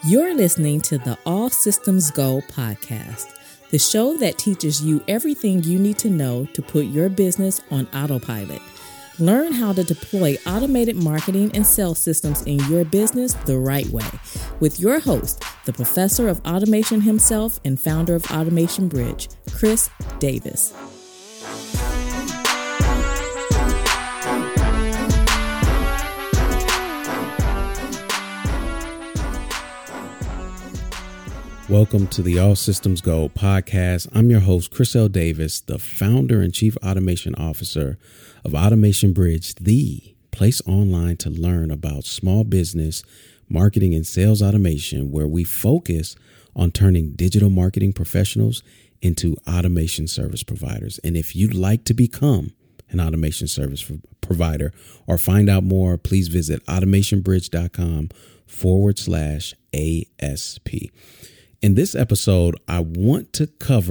You're listening to the All Systems Go podcast, the show that teaches you everything you need to know to put your business on autopilot. Learn how to deploy automated marketing and sales systems in your business the right way with your host, the professor of automation himself and founder of Automation Bridge, Chris Davis. Welcome to the All Systems Go podcast. I'm your host, Chris L. Davis, the founder and chief automation officer of Automation Bridge, the place online to learn about small business, marketing, and sales automation, where we focus on turning digital marketing professionals into automation service providers. And if you'd like to become an automation service provider or find out more, please visit automationbridge.com/ASP. In this episode, I want to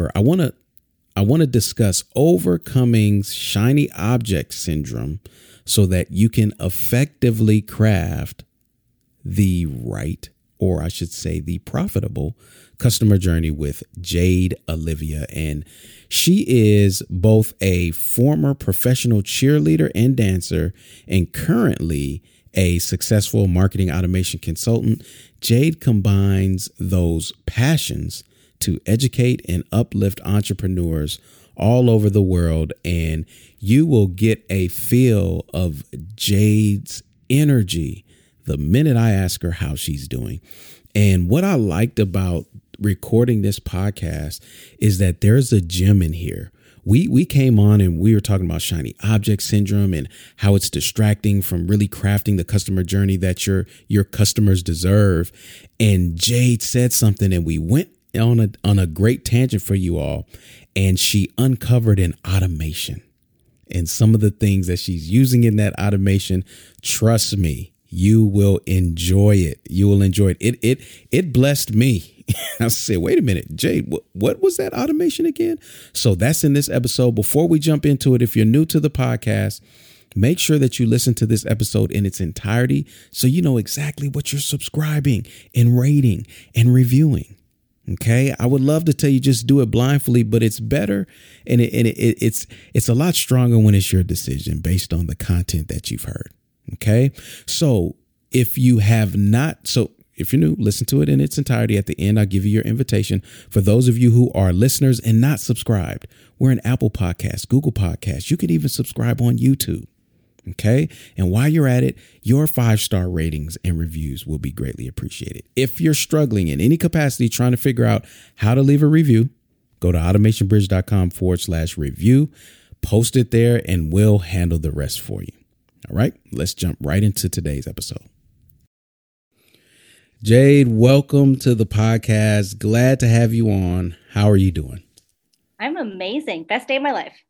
discuss overcoming shiny object syndrome so that you can effectively craft the right, or I should say the profitable customer journey with Jade Olivia. And she is both a former professional cheerleader and dancer and currently a successful marketing automation consultant. Jade combines those passions to educate and uplift entrepreneurs all over the world, and you will get a feel of Jade's energy the minute I ask her how she's doing. And what I liked about recording this podcast is that there's a gem in here. We came on and we were talking about shiny object syndrome and how it's distracting from really crafting the customer journey that your customers deserve. And Jade said something and we went on a great tangent for you all. And she uncovered an automation and some of the things that she's using in that automation. Trust me, you will enjoy it. You will enjoy it. It blessed me. I said, wait a minute, Jade, what was that automation again? So that's in this episode. Before we jump into it, if you're new to the podcast, make sure that you listen to this episode in its entirety so you know exactly what you're subscribing and rating and reviewing. Okay, I would love to tell you just do it blindly, but it's better and it's a lot stronger when it's your decision based on the content that you've heard. Okay, so if you're new, listen to it in its entirety. At the end, I'll give you your invitation. For those of you who are listeners and not subscribed, we're in Apple Podcasts, Google Podcasts. You can even subscribe on YouTube. Okay. And while you're at it, your 5-star ratings and reviews will be greatly appreciated. If you're struggling in any capacity trying to figure out how to leave a review, go to automationbridge.com/review, post it there, and we'll handle the rest for you. All right. Let's jump right into today's episode. Jade, welcome to the podcast. Glad to have you on. How are you doing? I'm amazing. Best day of my life.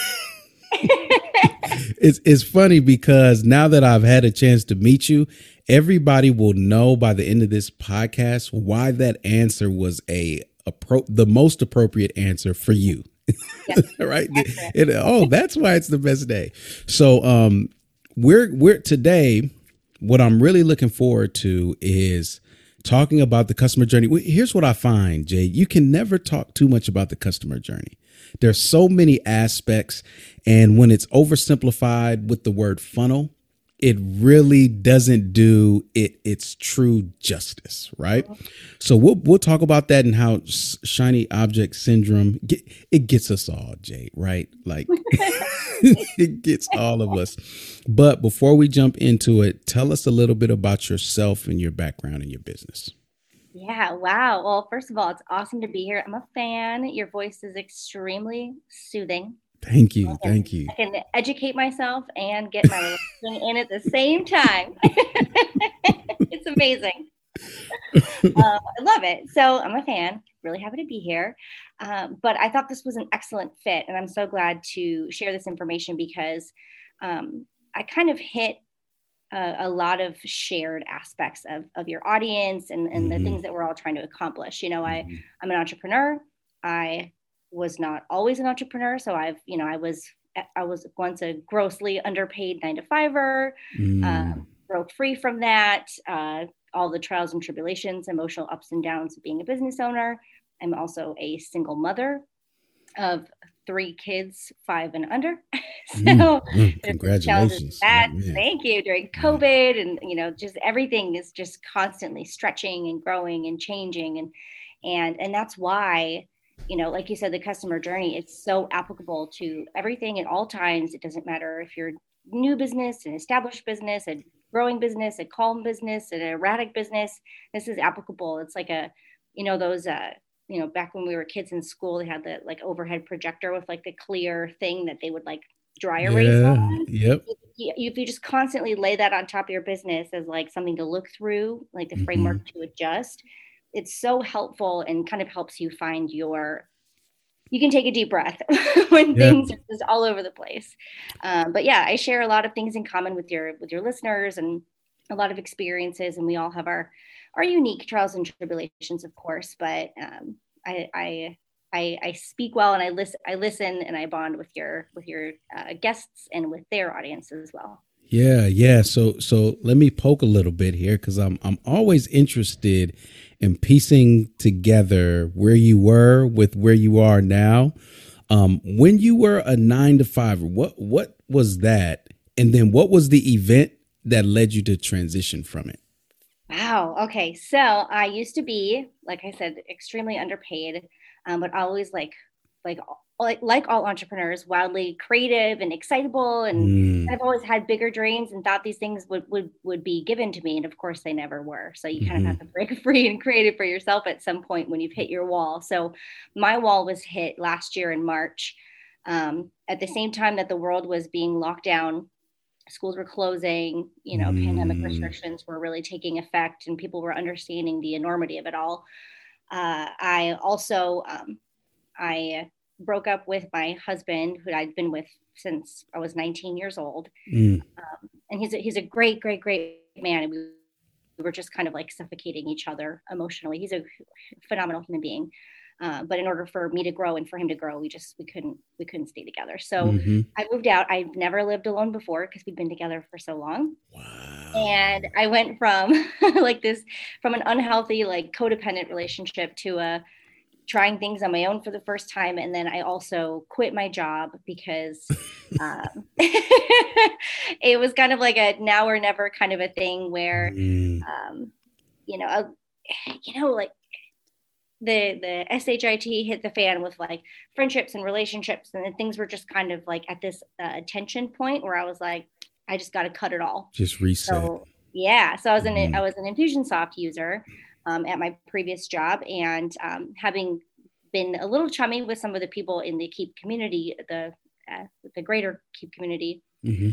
It's funny because now that I've had a chance to meet you, everybody will know by the end of this podcast why that answer was the most appropriate answer for you. Yes. Right? That's why it's the best day. So we're today. What I'm really looking forward to is talking about the customer journey. Here's what I find, Jay. You can never talk too much about the customer journey. There's so many aspects. And when it's oversimplified with the word funnel, it really doesn't do its true justice. Right. So we'll talk about that and how shiny object syndrome, it gets us all, Jay. Right. Like it gets all of us. But before we jump into it, tell us a little bit about yourself and your background and your business. Yeah. Wow. Well, first of all, it's awesome to be here. I'm a fan. Your voice is extremely soothing. Thank you. Thank you. I can educate myself and get my in at the same time. It's amazing. I love it. So I'm a fan. Really happy to be here. But I thought this was an excellent fit. And I'm so glad to share this information because I kind of hit a lot of shared aspects of your audience and the things that we're all trying to accomplish. You know, I'm an entrepreneur. I was not always an entrepreneur. So I was once a grossly underpaid 9-to-5er, broke free from that, all the trials and tribulations, emotional ups and downs of being a business owner. I'm also a single mother of 3 kids, 5 and under. So congratulations. Thank you. During COVID, and just everything is just constantly stretching and growing and changing, and that's why, like you said, the customer journey, it's so applicable to everything at all times. It doesn't matter if you're new business, an established business, a growing business, a calm business, an erratic business. This is applicable. It's like those back when we were kids in school, they had the like overhead projector with like the clear thing that they would like dry erase on. Yep. If you just constantly lay that on top of your business as like something to look through, like the framework to adjust, it's so helpful and kind of helps you find you can take a deep breath when things are just all over the place. But yeah, I share a lot of things in common with your listeners and a lot of experiences, and we all have our unique trials and tribulations, of course. But I speak well, and I listen, and I bond with your guests and with their audience as well. Yeah. So let me poke a little bit here, because I'm always interested in piecing together where you were with where you are now. When you were a 9-to-5, what was that, and then what was the event that led you to transition from it? Wow. Okay. So I used to be, like I said, extremely underpaid, but always like all entrepreneurs, wildly creative and excitable. And I've always had bigger dreams and thought these things would be given to me. And of course they never were. So you kind of have to break free and create it for yourself at some point when you've hit your wall. So my wall was hit last year in March, at the same time that the world was being locked down. Schools were closing, pandemic restrictions were really taking effect, and people were understanding the enormity of it all. I also, I broke up with my husband, who I'd been with since I was 19 years old. And he's a great, great, great man. And we were just kind of like suffocating each other emotionally. He's a phenomenal human being. But in order for me to grow and for him to grow, we couldn't stay together. So I moved out. I've never lived alone before because we've been together for so long. Wow. And I went from from an unhealthy, like codependent relationship to trying things on my own for the first time. And then I also quit my job because it was kind of like a now or never kind of a thing where, like, the SHIT hit the fan with like friendships and relationships, and then things were just kind of like at this tension point where I was like, I just got to cut it all. Just reset. So I was an Infusionsoft user at my previous job, and having been a little chummy with some of the people in the Keep community, the greater Keep community,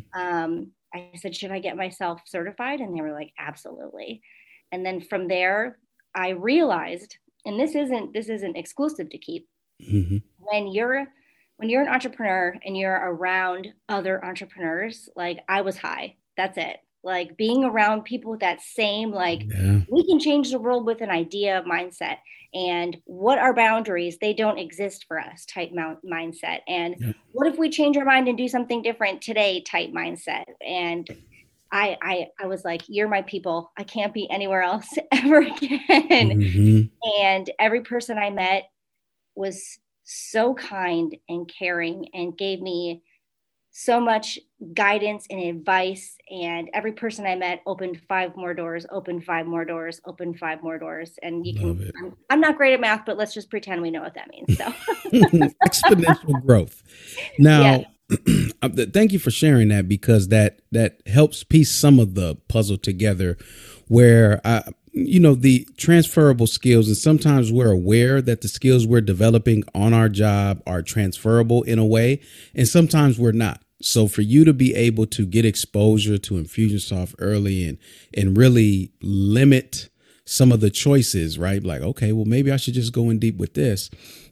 I said, should I get myself certified? And they were like, absolutely. And then from there, I realized, and this isn't exclusive to Keep. When you're an entrepreneur and you're around other entrepreneurs, like I was high. That's it. Like being around people with that same, we can change the world with an idea mindset, and what are boundaries? They don't exist for us type mindset. And what if we change our mind and do something different today type mindset? And I was like, you're my people. I can't be anywhere else ever again. And every person I met was so kind and caring and gave me so much guidance and advice. And every person I met opened 5 more doors, opened 5 more doors, opened 5 more doors. And I'm not great at math, but let's just pretend we know what that means. So exponential growth. Now, thank you for sharing that, because that helps piece some of the puzzle together, where the transferable skills, and sometimes we're aware that the skills we're developing on our job are transferable in a way, and sometimes we're not. So for you to be able to get exposure to Infusionsoft early and really limit some of the choices, right? Like, okay, well, maybe I should just go in deep with this.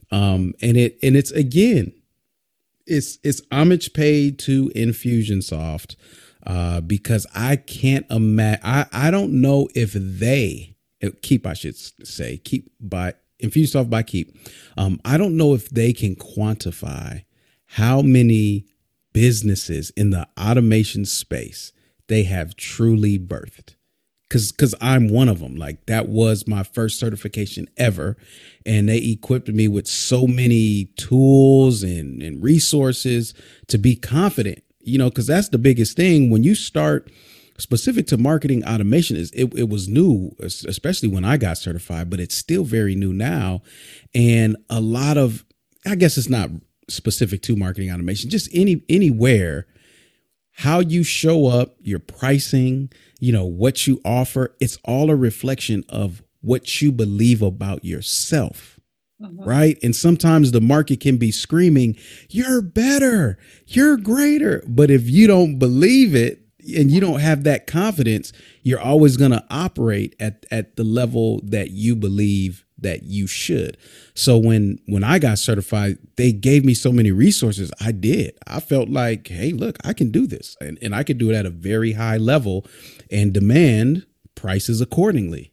It's again, it's homage paid to Infusionsoft, because I can't imagine. I don't know if Keep, I should say, Keep by Infusionsoft by Keep. I don't know if they can quantify how many businesses in the automation space they have truly birthed. because I'm one of them. Like that was my first certification ever. And they equipped me with so many tools and resources to be confident, because that's the biggest thing when you start specific to marketing automation. It was new, especially when I got certified, but it's still very new now. And a lot of, I guess it's not specific to marketing automation, just anywhere, how you show up, your pricing, what you offer, it's all a reflection of what you believe about yourself. Right. And sometimes the market can be screaming, you're better, you're greater. But if you don't believe it and you don't have that confidence, you're always going to operate at the level that you believe that you should. So when I got certified, they gave me so many resources. I felt like, hey, look, I can do this and I could do it at a very high level and demand prices accordingly,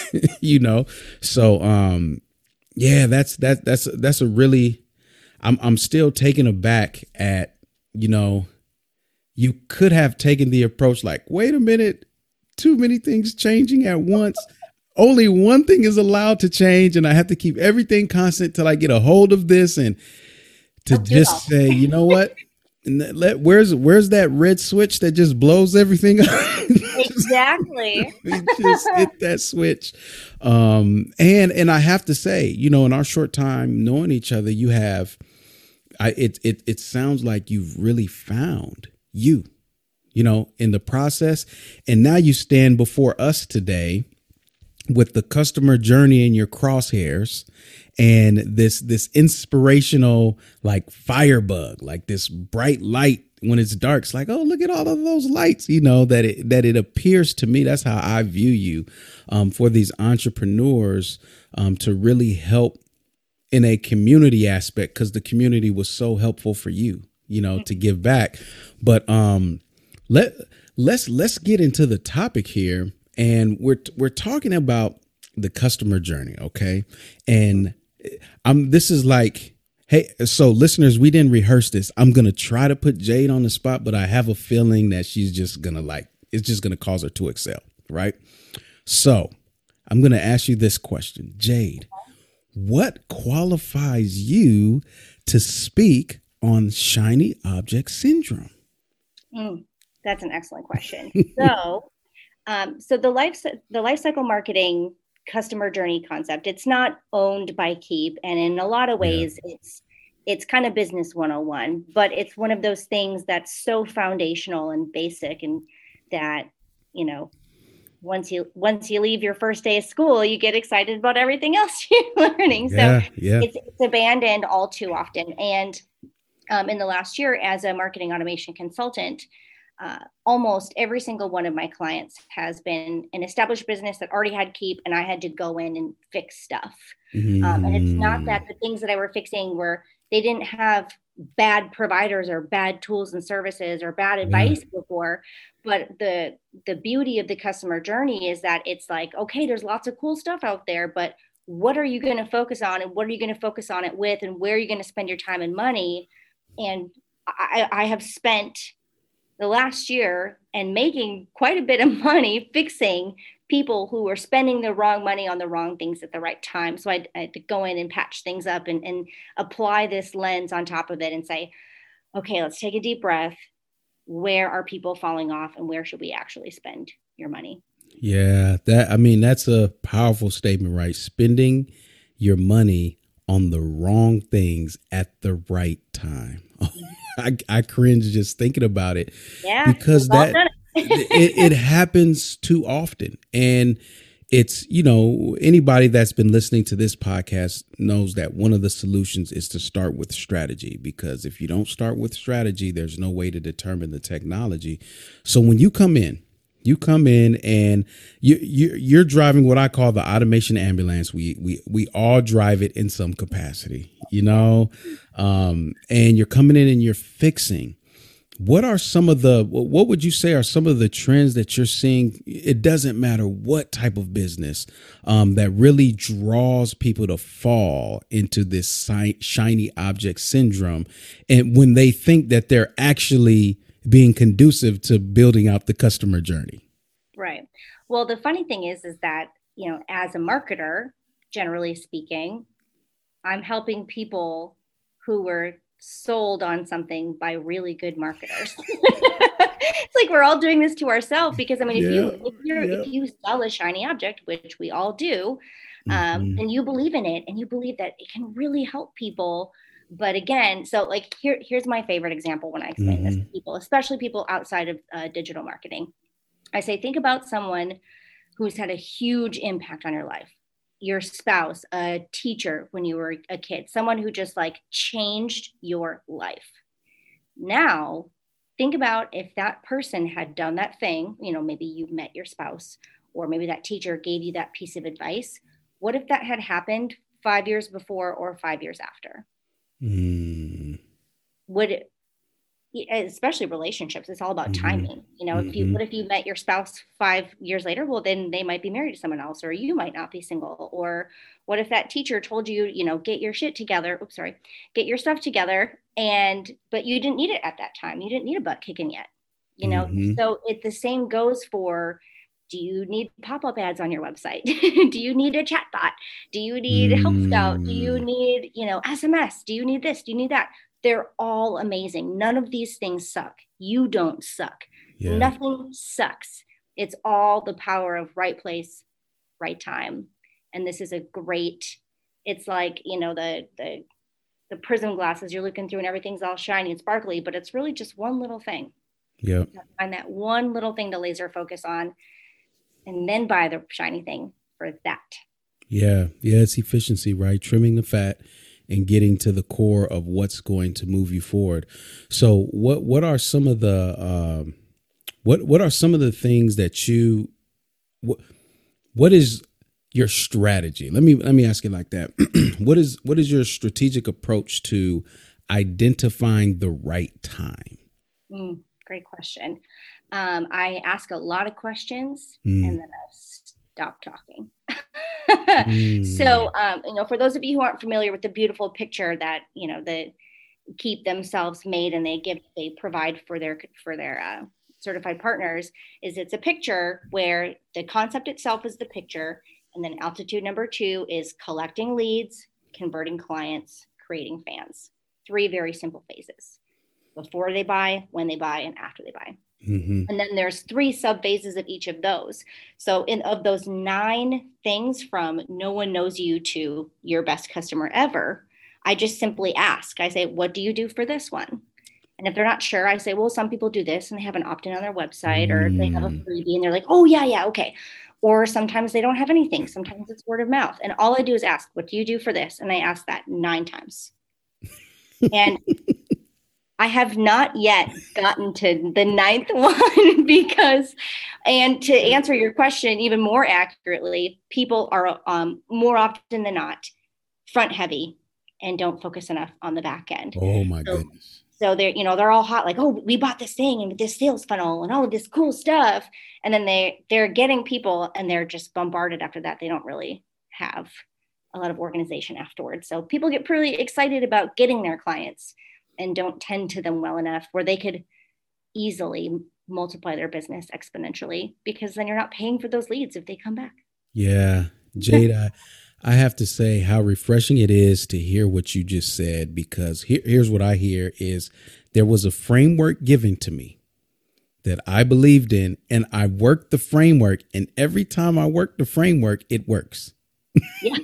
So, yeah, that's a really, I'm still taken aback at, you could have taken the approach like, wait a minute, too many things changing at once. Only one thing is allowed to change, and I have to keep everything constant till I get a hold of this, and to just say, you know what? Where's that red switch that just blows everything up? Exactly. Just hit that switch. And I have to say, in our short time knowing each other, it sounds like you've really found you, in the process. And now you stand before us today with the customer journey in your crosshairs and this inspirational, like firebug, like this bright light when it's dark. It's like, oh, look at all of those lights, that it appears to me. That's how I view you, for these entrepreneurs, to really help in a community aspect, because the community was so helpful for you, to give back. But let's get into the topic here. And we're talking about the customer journey. OK, and this is like, hey, so listeners, we didn't rehearse this. I'm going to try to put Jade on the spot, but I have a feeling that she's just going to it's just going to cause her to excel. Right. So I'm going to ask you this question, Jade, what qualifies you to speak on shiny object syndrome? That's an excellent question. So the life cycle marketing customer journey concept, it's not owned by Keap. And in a lot of ways, it's kind of business 101, but it's one of those things that's so foundational and basic, and that, once you leave your first day of school, you get excited about everything else you're learning. It's abandoned all too often. And in the last year, as a marketing automation consultant, almost every single one of my clients has been an established business that already had Keap, and I had to go in and fix stuff. And it's not that the things that I were fixing they didn't have bad providers or bad tools and services or bad advice before, but the beauty of the customer journey is that it's like, okay, there's lots of cool stuff out there, but what are you going to focus on, and what are you going to focus on it with, and where are you going to spend your time and money? And I have spent the last year and making quite a bit of money fixing people who were spending the wrong money on the wrong things at the right time. So I had to go in and patch things up and apply this lens on top of it and say, okay, let's take a deep breath. Where are people falling off, and where should we actually spend your money? Yeah, that's a powerful statement, right? Spending your money on the wrong things at the right time. I cringe just thinking about it, because it happens too often. And it's, anybody that's been listening to this podcast knows that one of the solutions is to start with strategy, because if you don't start with strategy, there's no way to determine the technology. So when you come in and you're driving what I call the automation ambulance. We all drive it in some capacity, and you're coming in and you're fixing. What would you say are some of the trends that you're seeing? It doesn't matter what type of business, that really draws people to fall into this shiny object syndrome. And when they think that they're actually being conducive to building out the customer journey. Right. Well, the funny thing is that, as a marketer, generally speaking, I'm helping people who were sold on something by really good marketers. It's like we're all doing this to ourselves because if you sell a shiny object, which we all do, and you believe in it and you believe that it can really help people. But again, so like here's my favorite example when I explain this to people, especially people outside of digital marketing. I say, think about someone who's had a huge impact on your life. Your spouse, a teacher when you were a kid, someone who just like changed your life. Now, think about if that person had done that thing, maybe you met your spouse, or maybe that teacher gave you that piece of advice. What if that had happened 5 years before or 5 years after? Would it, especially relationships, it's all about timing. What if you met your spouse 5 years later? Well, then they might be married to someone else, or you might not be single. Or what if that teacher told you, get your shit together. Get your stuff together. But you didn't need it at that time. You didn't need a butt kicking yet, So the same goes for, do you need pop-up ads on your website? Do you need a chatbot? Do you need Help Scout? Do you need, SMS? Do you need this? Do you need that? They're all amazing. None of these things suck. You don't suck. Yeah. Nothing sucks. It's all the power of right place, right time. And this is it's like, the prism glasses you're looking through and everything's all shiny and sparkly, but it's really just one little thing. Yeah. Find that one little thing to laser focus on and then buy the shiny thing for that. Yeah. Yeah. It's efficiency, right? Trimming the fat and getting to the core of what's going to move you forward. So what are some of the what are some of the things that you what is your strategy? Let me ask it like that. What is your strategic approach to identifying the right time? Great question. I ask a lot of questions and then I stop talking. So, for those of you who aren't familiar with the beautiful picture that, the Keap themselves made and they provide for their certified partners, it's a picture where the concept itself is the picture. And then altitude number 2 is collecting leads, converting clients, creating fans. 3 very simple phases: before they buy, when they buy, and after they buy. And then there's 3 sub phases of each of those. So of those 9 things, from no one knows you to your best customer ever, I just simply ask. I say, what do you do for this one? And if they're not sure, I say, well, some people do this and they have an opt-in on their website, or they have a freebie and they're like, oh yeah, okay. Or sometimes they don't have anything. Sometimes it's word of mouth. And all I do is ask, what do you do for this? And I ask that 9 times. And I have not yet gotten to the 9th one and to answer your question even more accurately, people are more often than not front heavy and don't focus enough on the back end. Oh my goodness. So they're all hot, like, oh, we bought this thing and this sales funnel and all of this cool stuff. And then they're getting people and they're just bombarded after that. They don't really have a lot of organization afterwards. So people get pretty excited about getting their clients and don't tend to them well enough where they could easily multiply their business exponentially, because then you're not paying for those leads if they come back. Yeah. Jade, I have to say how refreshing it is to hear what you just said, because here's what I hear is there was a framework given to me that I believed in, and I worked the framework, and every time I work the framework, it works. Yeah.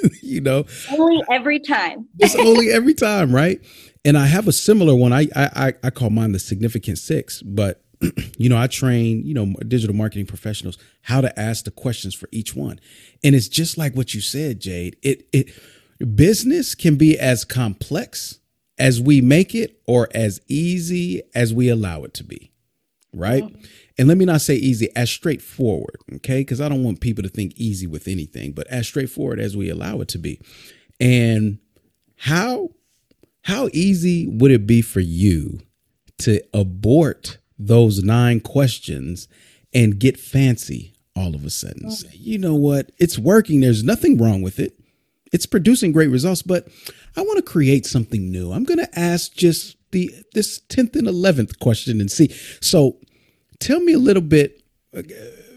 Only every time. It's only every time, right? And I have a similar one. I call mine the Significant 6, but I train, digital marketing professionals how to ask the questions for each one. And it's just like what you said, Jade. Business can be as complex as we make it or as easy as we allow it to be. Right. Mm-hmm. And let me not say easy, as straightforward. OK, because I don't want people to think easy with anything, but as straightforward as we allow it to be. And how easy would it be for you to abort those 9 questions and get fancy all of a sudden? Say, you know what? It's working. There's nothing wrong with it. It's producing great results, but I want to create something new. I'm going to ask just this 10th and 11th question and see. So tell me a little bit,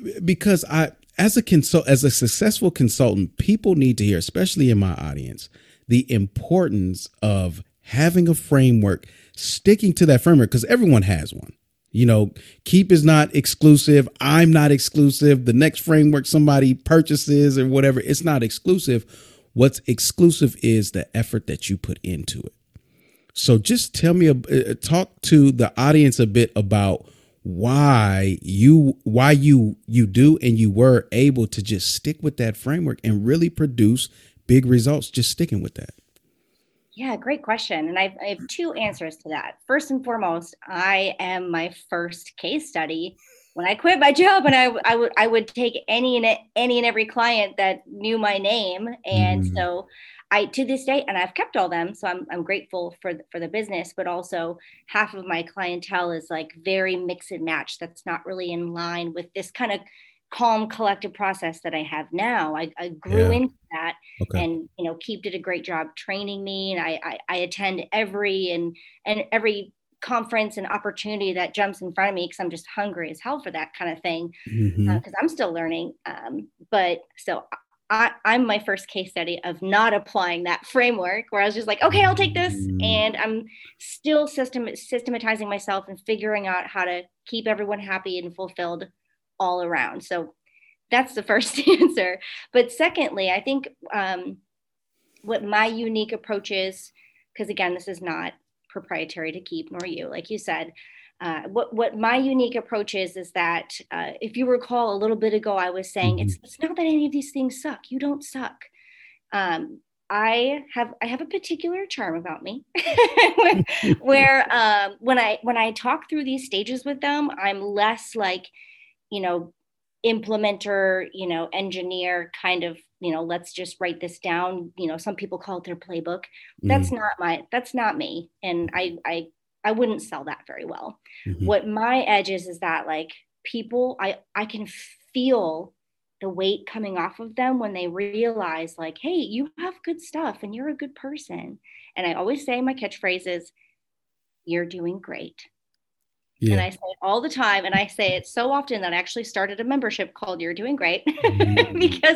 because as a successful consultant, people need to hear, especially in my audience, the importance of having a framework, sticking to that framework, because everyone has one. You know, Keep is not exclusive. I'm not exclusive. The next framework somebody purchases or whatever, it's not exclusive. What's exclusive is the effort that you put into it. So just tell me, talk to the audience a bit about why you do and you were able to just stick with that framework and really produce big results just sticking with that. Yeah, great question. And I have two answers to that. First and foremost, I am my first case study. When I quit my job, and I would take any and every client that knew my name, and so I, to this day, and I've kept all them, so I'm grateful for the business. But also, half of my clientele is like very mix and match. That's not really in line with this kind of calm, collective process that I have now. I grew into that, and Keep did a great job training me, and I attend every conference and opportunity that jumps in front of me, because I'm just hungry as hell for that kind of thing, because I'm still learning. But so I'm my first case study of not applying that framework, where I was just like, okay, I'll take this, and I'm still systematizing myself and figuring out how to keep everyone happy and fulfilled all around. So that's the first answer. But secondly, I think what my unique approach is, because again, this is not proprietary to Keep nor you, like you said, what my unique approach is that if you recall a little bit ago, I was saying it's not that any of these things suck. You don't suck. I have a particular charm about me where when I talk through these stages with them, I'm less like, implementer, engineer kind of, let's just write this down. Some people call it their playbook. That's not me. And I wouldn't sell that very well. What my edge is that like people, I can feel the weight coming off of them when they realize like, hey, you have good stuff and you're a good person. And I always say my catchphrase is, you're doing great. Yeah. And I say it all the time, and I say it so often that I actually started a membership called You're Doing Great because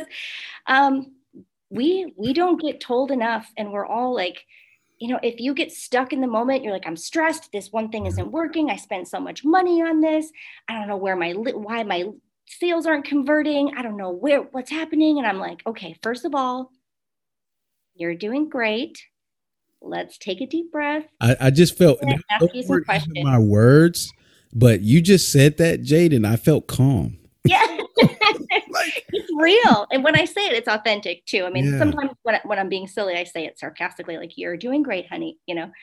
we don't get told enough, and we're all like, if you get stuck in the moment, you're like, I'm stressed. This one thing isn't working. I spent so much money on this. I don't know why my sales aren't converting. I don't know what's happening. And I'm like, okay, first of all, you're doing great. Let's take a deep breath. I just felt my words, but you just said that, Jade, and I felt calm. Yeah, it's real. And when I say it, it's authentic too. I mean, sometimes when I'm being silly, I say it sarcastically, like, you're doing great, honey,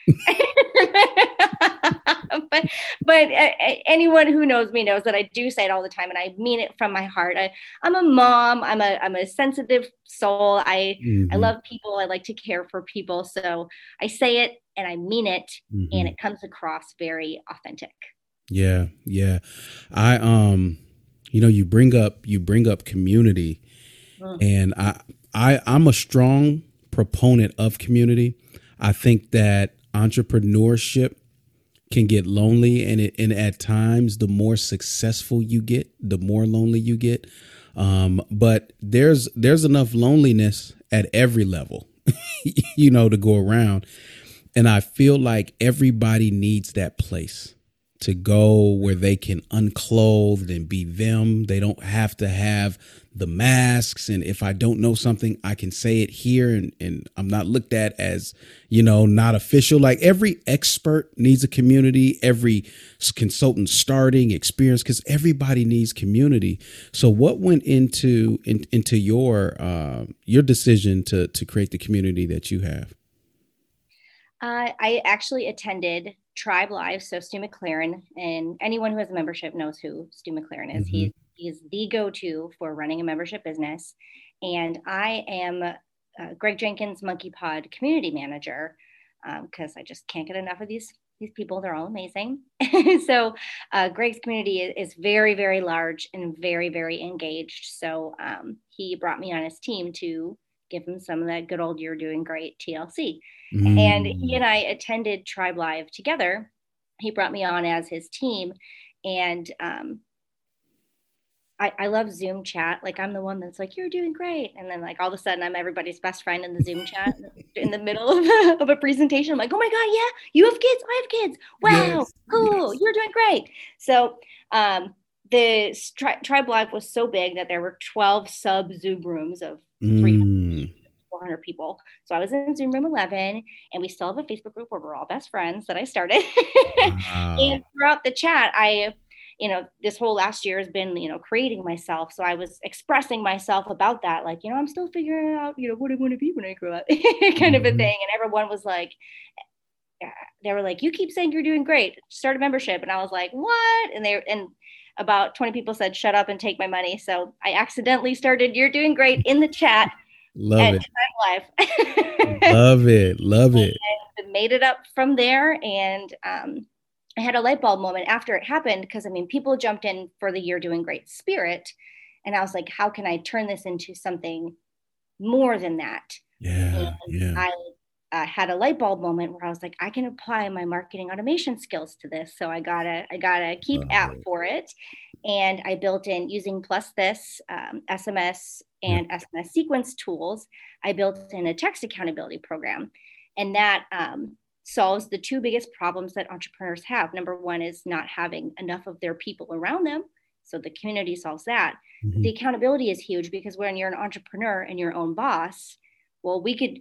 but anyone who knows me knows that I do say it all the time, and I mean it from my heart. I'm a mom. I'm a sensitive soul. I love people. I like to care for people. So I say it and I mean it, and it comes across very authentic. Yeah. Yeah. You bring up community, and I'm a strong proponent of community. I think that entrepreneurship can get lonely, and at times the more successful you get, the more lonely you get. But there's enough loneliness at every level, to go around. And I feel like everybody needs that place to go where they can unclothed and be them. They don't have to have the masks. And if I don't know something, I can say it here, and I'm not looked at as, not official. Like every expert needs a community, every consultant starting experience, because everybody needs community. So what went into your decision to create the community that you have? I actually attended Tribe Live. So Stu McLaren, and anyone who has a membership knows who Stu McLaren is. He is the go-to for running a membership business. And I am Greg Jenkins' Monkey Pod community manager, because I just can't get enough of these people. They're all amazing. So Greg's community is very, very large and very, very engaged. So he brought me on his team to give him some of that good old You're Doing Great TLC. And he and I attended Tribe Live together. He brought me on as his team. And I love Zoom chat. Like I'm the one that's like, you're doing great. And then like all of a sudden I'm everybody's best friend in the Zoom chat in the middle of a presentation. I'm like, oh my God, yeah, you have kids. I have kids. Wow, Yes. cool. Yes. You're doing great. So the Tribe Live was so big that there were 12 sub Zoom rooms of 300, 400 people. So I was in Zoom room 11, and we still have a Facebook group where we're all best friends that I started. Wow. And throughout the chat, this whole last year has been, creating myself. So I was expressing myself about that, like, I'm still figuring out, what I want to be when I grow up, kind of a thing. And everyone was like, they were like, you keep saying you're doing great, start a membership. And I was like, what? And about 20 people said, shut up and take my money. So I accidentally started "You're doing great" in the chat. Love at it. Tribe Live. Love it. Love it. And made it up from there. And I had a light bulb moment after it happened, because people jumped in for the "You're doing great" spirit. And I was like, how can I turn this into something more than that? Yeah. And Yeah. I had a light bulb moment where I was like, I can apply my marketing automation skills to this. So I got a Keep app for it. And I built in, using Plus This, SMS and SMS sequence tools, I built in a text accountability program. And that solves the two biggest problems that entrepreneurs have. Number one is not having enough of their people around them. So the community solves that. Mm-hmm. The accountability is huge, because when you're an entrepreneur and your own boss, well, we could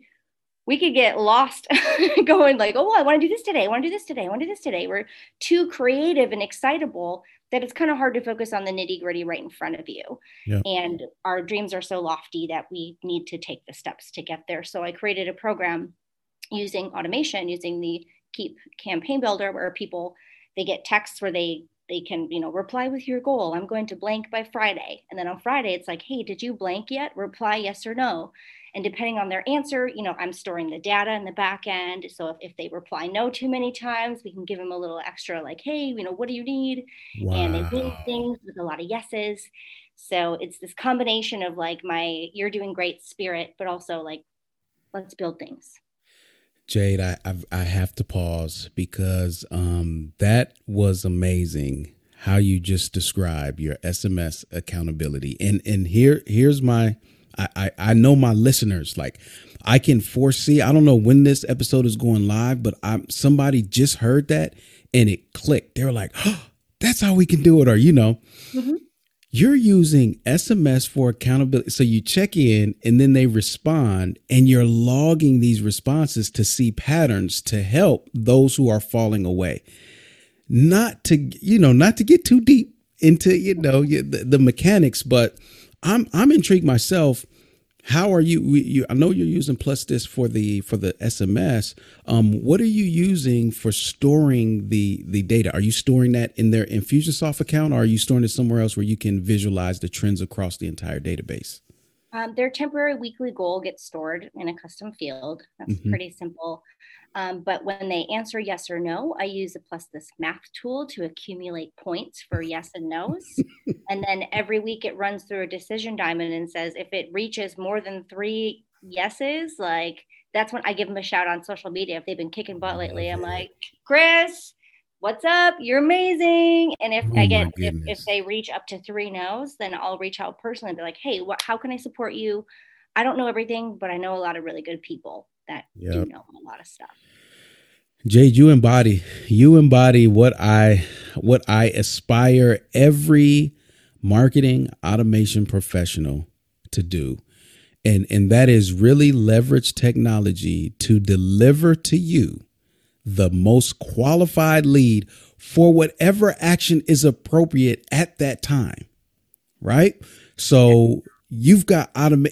get lost going like, oh, I want to do this today. I want to do this today. I want to do this today. We're too creative and excitable that it's kind of hard to focus on the nitty gritty right in front of you. Yeah. And our dreams are so lofty that we need to take the steps to get there. So I created a program using automation, using the Keep campaign builder, where people, they get texts where they can, reply with your goal. I'm going to blank by Friday. And then on Friday, it's like, hey, did you blank yet? Reply yes or no. And depending on their answer, I'm storing the data in the back end. So if they reply no too many times, we can give them a little extra, like, hey, what do you need? Wow. And they mean things with a lot of yeses. So it's this combination of like my "you're doing great" spirit, but also like, let's build things. Jade, I have to pause, because that was amazing how you just described your SMS accountability. And here's my, I know my listeners, like, I can foresee, I don't know when this episode is going live, but somebody just heard that and it clicked. They were like, oh, that's how we can do it. Or, Mm-hmm. You're using SMS for accountability. So you check in and then they respond, and you're logging these responses to see patterns to help those who are falling away. Not to get too deep into, the mechanics, but I'm intrigued myself. How are you? I know you're using Plus This for the SMS. What are you using for storing the data? Are you storing that in their Infusionsoft account, or are you storing it somewhere else where you can visualize the trends across the entire database? Their temporary weekly goal gets stored in a custom field. That's pretty simple. But when they answer yes or no, I use a Plus This math tool to accumulate points for yes and no's. And then every week it runs through a decision diamond and says, if it reaches more than 3 yeses, like, that's when I give them a shout on social media. If they've been kicking butt lately, I'm like, Chris, what's up? You're amazing. And if they reach up to 3 no's, then I'll reach out personally and be like, hey, how can I support you? I don't know everything, but I know a lot of really good people that do know a lot of stuff. Jade, you embody what I aspire every marketing automation professional to do. And that is really leverage technology to deliver to you the most qualified lead for whatever action is appropriate at that time. Right? So you've got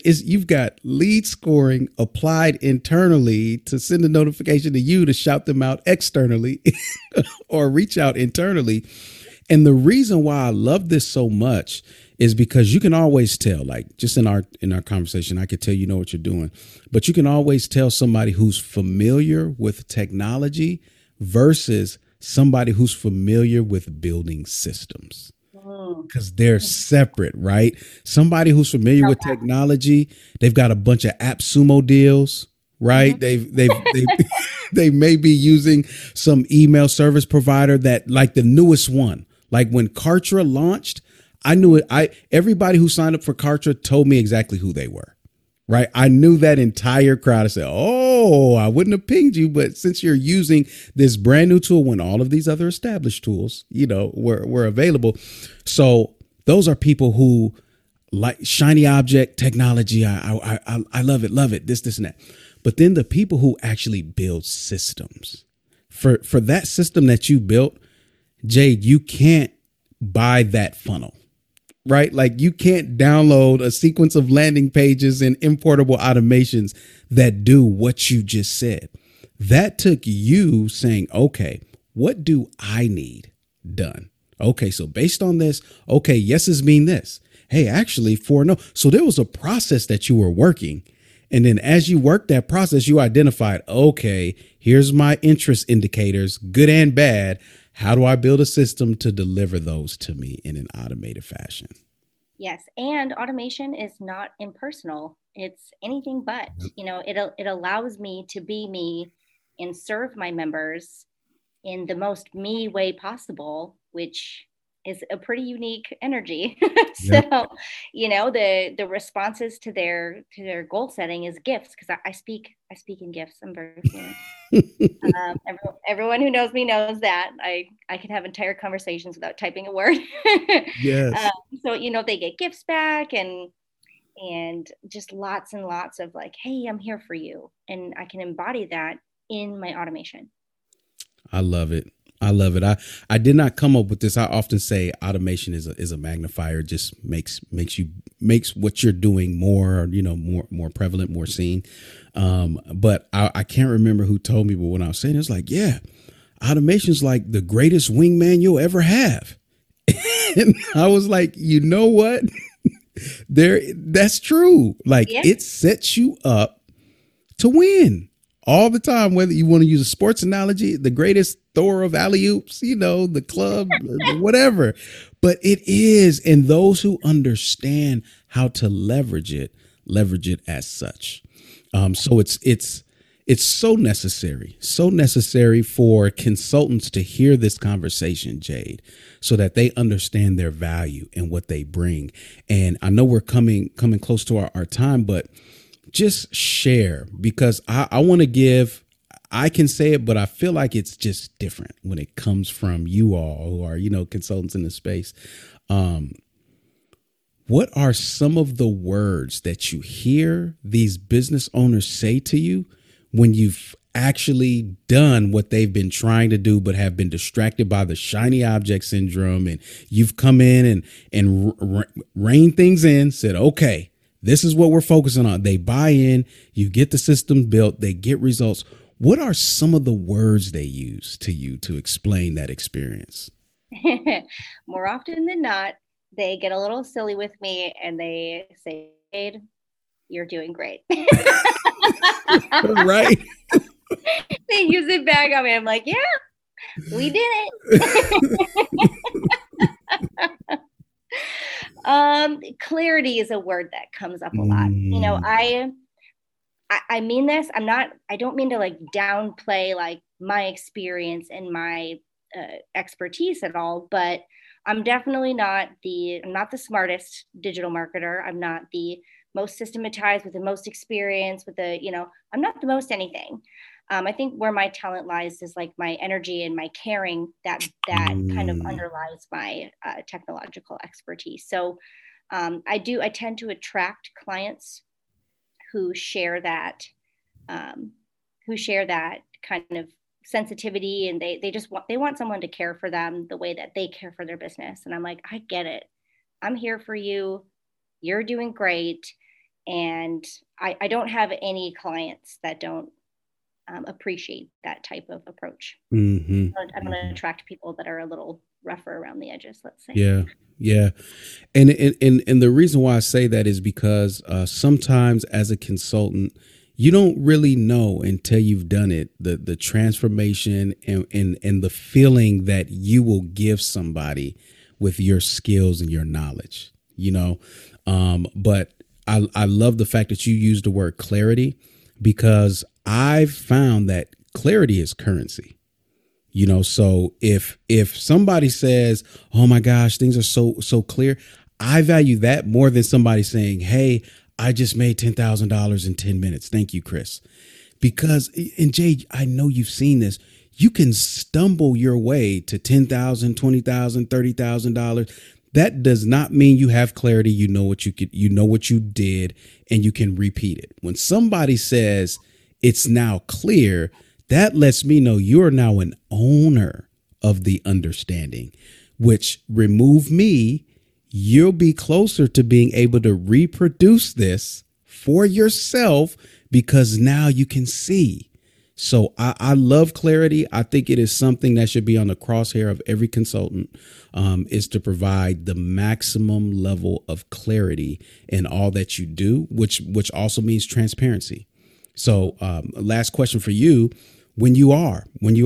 lead scoring applied internally to send a notification to you to shout them out externally or reach out internally. And the reason why I love this so much is because you can always tell, like, just in our conversation, I could tell you know what you're doing, but you can always tell somebody who's familiar with technology versus somebody who's familiar with building systems. Because they're separate, right? Somebody who's familiar with technology, they've got a bunch of AppSumo deals, right? Mm-hmm. They may be using some email service provider that, like the newest one, like when Kartra launched, I knew it. Everybody who signed up for Kartra told me exactly who they were. Right. I knew that entire crowd. I said, oh, I wouldn't have pinged you. But since you're using this brand new tool when all of these other established tools, were available. So those are people who like shiny object technology. I love it. This, and that. But then the people who actually build systems for that system that you built, Jade, you can't buy that funnel. Right? Like you can't download a sequence of landing pages and importable automations that do what you just said. That took you saying, okay, what do I need done? Okay, so based on this, okay, yeses mean this. Hey, actually, for no. So there was a process that you were working. And then as you worked that process, you identified, okay, here's my interest indicators, good and bad. How do I build a system to deliver those to me in an automated fashion? Yes. And automation is not impersonal. It's anything but, it allows me to be me and serve my members in the most me way possible, which is a pretty unique energy. So, the responses to their goal setting is gifts, because I speak in gifts. I'm very fluent. Everyone who knows me knows that I can have entire conversations without typing a word. Yes. So they get gifts back and just lots and lots of like, hey, I'm here for you, and I can embody that in my automation. I love it. I did not come up with this. I often say automation is a magnifier, just makes what you're doing more, more prevalent, more seen. But I can't remember who told me, but when I was saying it, it's like, yeah, automation's like the greatest wingman you'll ever have. And I was like, you know what? That's true. Like It sets you up to win all the time, whether you want to use a sports analogy, the greatest thrower of alley-oops, the club, whatever. But it is. And those who understand how to leverage it as such. So it's so necessary for consultants to hear this conversation, Jade, so that they understand their value and what they bring. And I know we're coming close to our time, but just share, because I want to give, I can say it, but I feel like it's just different when it comes from you all who are, consultants in the space. What are some of the words that you hear these business owners say to you when you've actually done what they've been trying to do, but have been distracted by the shiny object syndrome, and you've come in and reined things in, said, okay, this is what we're focusing on. They buy in, you get the system built, they get results. What are some of the words they use to you to explain that experience? More often than not, they get a little silly with me and they say, Jade, you're doing great. Right. They use it back on me. I'm like, yeah, we did it. Clarity is a word that comes up a lot. I mean this. I don't mean to like downplay like my experience and my expertise at all, but I'm definitely not the smartest digital marketer. I'm not the most systematized with the most experience with I'm not the most anything. I think where my talent lies is like my energy and my caring that kind of underlies my technological expertise. So I tend to attract clients who share that kind of sensitivity, and they want someone to care for them the way that they care for their business. And I'm like, I get it. I'm here for you. You're doing great. And I don't have any clients that don't appreciate that type of approach. Mm-hmm. I don't attract people that are a little rougher around the edges, let's say. Yeah. And the reason why I say that is because sometimes as a consultant, you don't really know until you've done it, the transformation and the feeling that you will give somebody with your skills and your knowledge, but I love the fact that you used the word clarity, because I've found that clarity is currency. So if somebody says, oh my gosh, things are so clear, I value that more than somebody saying, hey, I just made $10,000 in 10 minutes. Thank you, Chris. Because, and Jay, I know you've seen this. You can stumble your way to $10,000, $20,000, $30,000. That does not mean you have clarity. You know what you did, and you can repeat it. When somebody says it's now clear, that lets me know you're now an owner of the understanding, which remove me. You'll be closer to being able to reproduce this for yourself because now you can see. So I love clarity. I think it is something that should be on the crosshair of every consultant, is to provide the maximum level of clarity in all that you do, which also means transparency. So last question for you. When you are,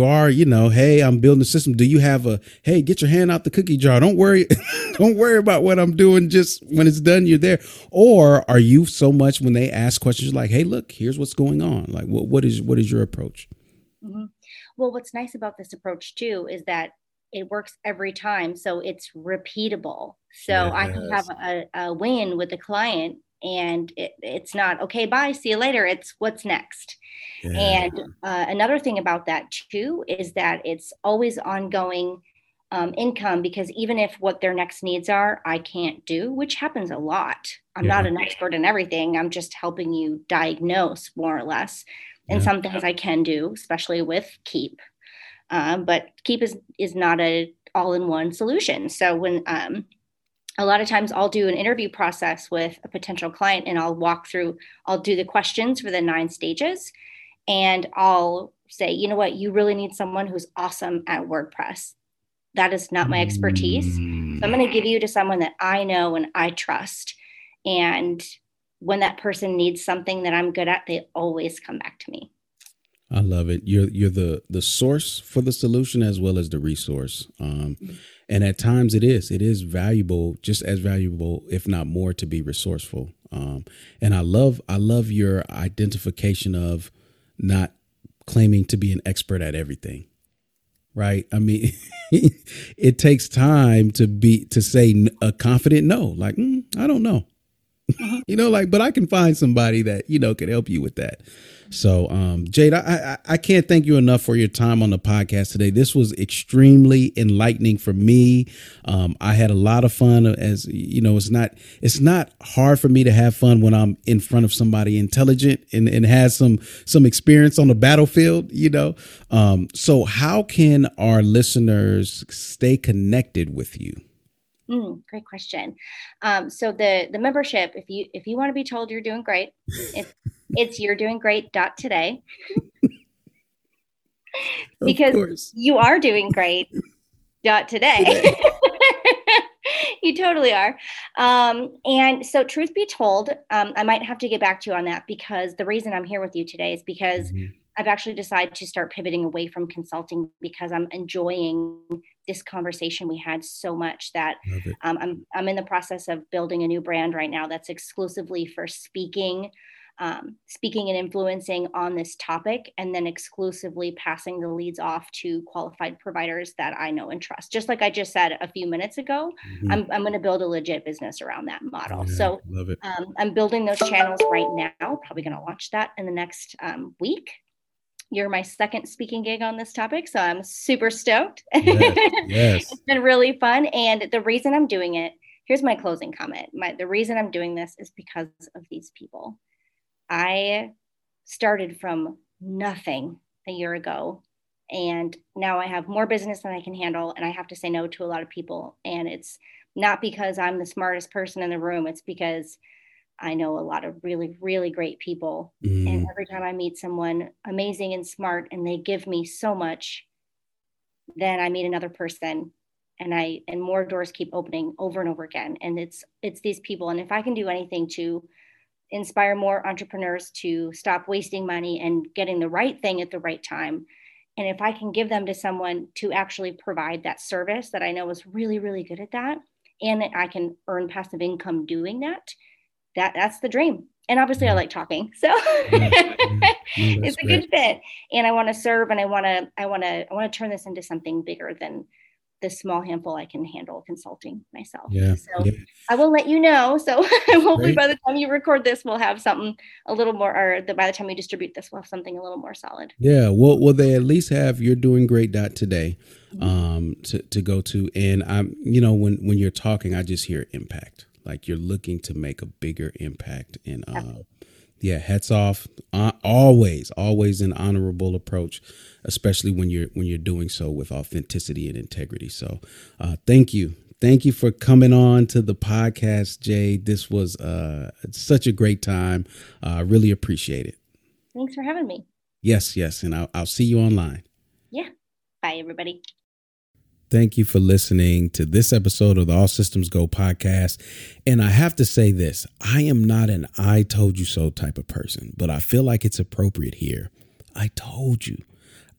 hey, I'm building a system. Do you have hey, get your hand out the cookie jar. Don't worry. Don't worry about what I'm doing. Just when it's done, you're there. Or are you so much when they ask questions like, hey, look, here's what's going on. Like, what is your approach? Mm-hmm. Well, what's nice about this approach too, is that it works every time. So it's repeatable. So yes. I can have a win with the client. And it's not, okay, bye, see you later. It's what's next. Yeah. And another thing about that too, is that it's always ongoing income, because even if what their next needs are, I can't do, which happens a lot. I'm not an expert in everything. I'm just helping you diagnose more or less. And some things I can do, especially with Keep. But Keep is not a all-in-one solution. So when, a lot of times I'll do an interview process with a potential client, and I'll do the questions for the 9 stages. And I'll say, you know what, you really need someone who's awesome at WordPress. That is not my expertise. So I'm going to give you to someone that I know and I trust. And when that person needs something that I'm good at, they always come back to me. I love it. You're the source for the solution as well as the resource. And at times it is valuable, just as valuable, if not more, to be resourceful. And I love your identification of not claiming to be an expert at everything. Right. I mean, it takes time to say a confident no, like, I don't know, but I can find somebody that, can help you with that. So, Jade, I can't thank you enough for your time on the podcast today. This was extremely enlightening for me. I had a lot of fun. As you know, it's not hard for me to have fun when I'm in front of somebody intelligent and has some experience on the battlefield, So how can our listeners stay connected with you? Great question. So the membership, if you want to be told you're doing great, it's you'redoinggreat.today. Because you are doing great today. You totally are. And so truth be told, I might have to get back to you on that, because the reason I'm here with you today is because I've actually decided to start pivoting away from consulting, because I'm enjoying this conversation we had so much that I'm in the process of building a new brand right now that's exclusively for speaking and influencing on this topic, and then exclusively passing the leads off to qualified providers that I know and trust. Just like I just said a few minutes ago, I'm going to build a legit business around that model. So I'm building those channels right now, probably going to launch that in the next week. You're my second speaking gig on this topic, so I'm super stoked. Yes. It's been really fun. And the reason I'm doing it, here's my closing comment. The reason I'm doing this is because of these people. I started from nothing a year ago, and now I have more business than I can handle, and I have to say no to a lot of people. And it's not because I'm the smartest person in the room. It's because I know a lot of really, really great people. And every time I meet someone amazing and smart and they give me so much, then I meet another person, and more doors keep opening over and over again. And it's these people. And if I can do anything to inspire more entrepreneurs to stop wasting money and getting the right thing at the right time, and if I can give them to someone to actually provide that service that I know is really, really good at that, and I can earn passive income doing that, that's the dream. And obviously I like talking, so it's a good fit. And I want to serve, and I want to turn this into something bigger than this small handful, I can handle consulting myself. Yeah. So Yeah. I will let you know. So hopefully Great. by the time you record this, we'll have something a little more, or by the time we distribute this, we'll have something a little more solid. Yeah. Well, they at least have You're Doing Great today to go to. And I'm, when you're talking, I just hear impact. Like you're looking to make a bigger impact. And yeah, hats off. Always an honorable approach, especially when you're doing so with authenticity and integrity. So thank you. Thank you for coming on to the podcast, Jade. This was such a great time. I really appreciate it. Thanks for having me. Yes. And I'll see you online. Yeah. Bye, everybody. Thank you for listening to this episode of the All Systems Go podcast. And I have to say this, I am not an I told you so type of person, but I feel like it's appropriate here. I told you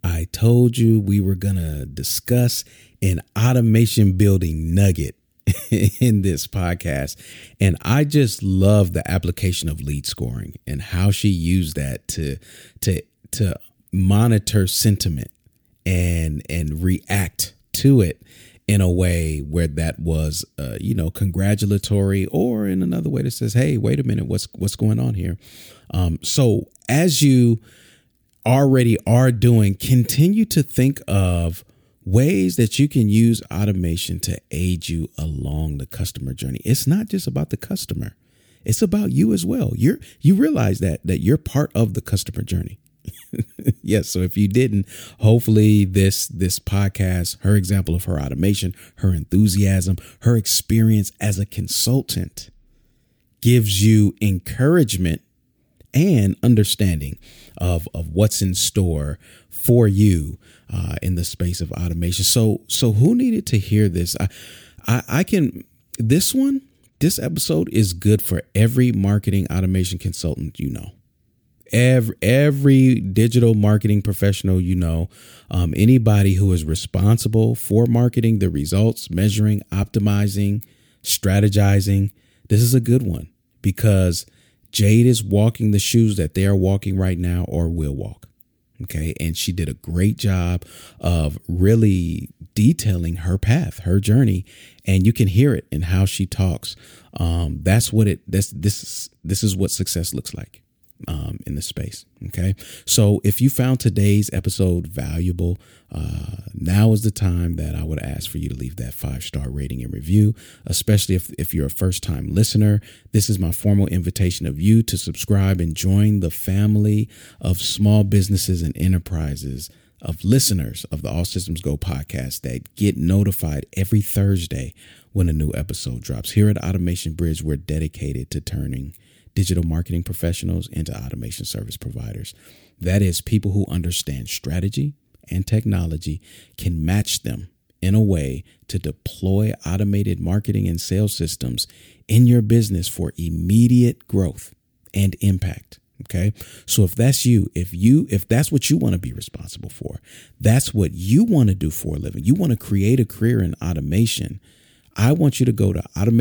we were going to discuss an automation building nugget in this podcast. And I just love the application of lead scoring and how she used that to monitor sentiment and react to it in a way where that was, congratulatory, or in another way that says, hey, wait a minute, what's going on here? So as you already are doing, continue to think of ways that you can use automation to aid you along the customer journey. It's not just about the customer. It's about you as well. You realize that you're part of the customer journey. Yes. So if you didn't, hopefully this podcast, her example of her automation, her enthusiasm, her experience as a consultant gives you encouragement and understanding of what's in store for you in the space of automation. So who needed to hear this? This episode is good for every marketing automation consultant every digital marketing professional, anybody who is responsible for marketing, the results, measuring, optimizing, strategizing. This is a good one because Jade is walking the shoes that they are walking right now or will walk. Okay. And she did a great job of really detailing her path, her journey, and you can hear it in how she talks. This is what success looks like in the space. Okay. So if you found today's episode valuable, now is the time that I would ask for you to leave that 5-star rating and review, especially if you're a first time listener. This is my formal invitation of you to subscribe and join the family of small businesses and enterprises of listeners of the All Systems Go podcast that get notified every Thursday when a new episode drops. Here at Automation Bridge, we're dedicated to turning digital marketing professionals into automation service providers. That is, people who understand strategy and technology can match them in a way to deploy automated marketing and sales systems in your business for immediate growth and impact. Okay. So if that's if that's what you want to be responsible for, that's what you want to do for a living, you want to create a career in automation, I want you to go to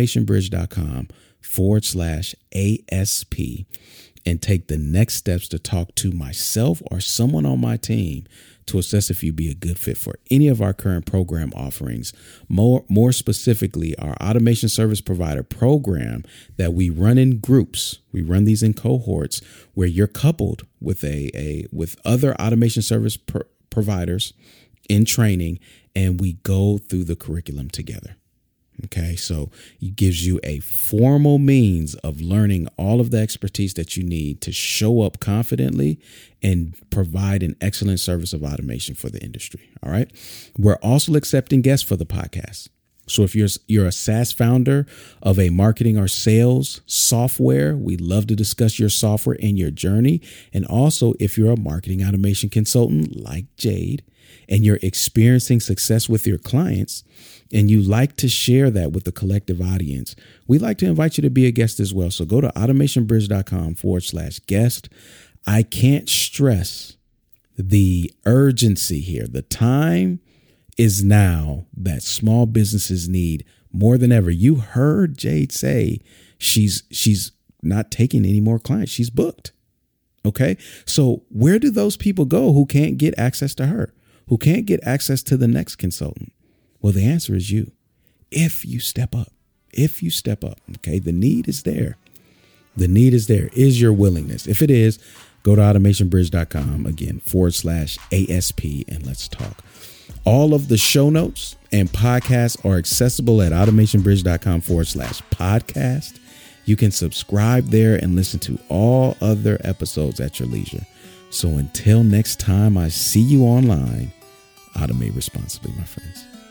automationbridge.com/ASP and take the next steps to talk to myself or someone on my team to assess if you'd be a good fit for any of our current program offerings. More specifically, our automation service provider program that we run in groups. We run these in cohorts where you're coupled with with other automation service providers in training, and we go through the curriculum together. Okay, so it gives you a formal means of learning all of the expertise that you need to show up confidently and provide an excellent service of automation for the industry. All right. We're also accepting guests for the podcast. So if you're a SaaS founder of a marketing or sales software, we'd love to discuss your software and your journey. And also, if you're a marketing automation consultant like Jade and you're experiencing success with your clients, and you like to share that with the collective audience, we'd like to invite you to be a guest as well. So go to automationbridge.com/guest. I can't stress the urgency here. The time is now that small businesses need more than ever. You heard Jade say she's not taking any more clients. She's booked. Okay. So where do those people go who can't get access to her, who can't get access to the next consultant? Well, the answer is you. If you step up, okay, the need is there. The need is there. Is your willingness? If it is, go to automationbridge.com again /ASP and let's talk. All of the show notes and podcasts are accessible at automationbridge.com /podcast. You can subscribe there and listen to all other episodes at your leisure. So until next time I see you online, automate responsibly, my friends.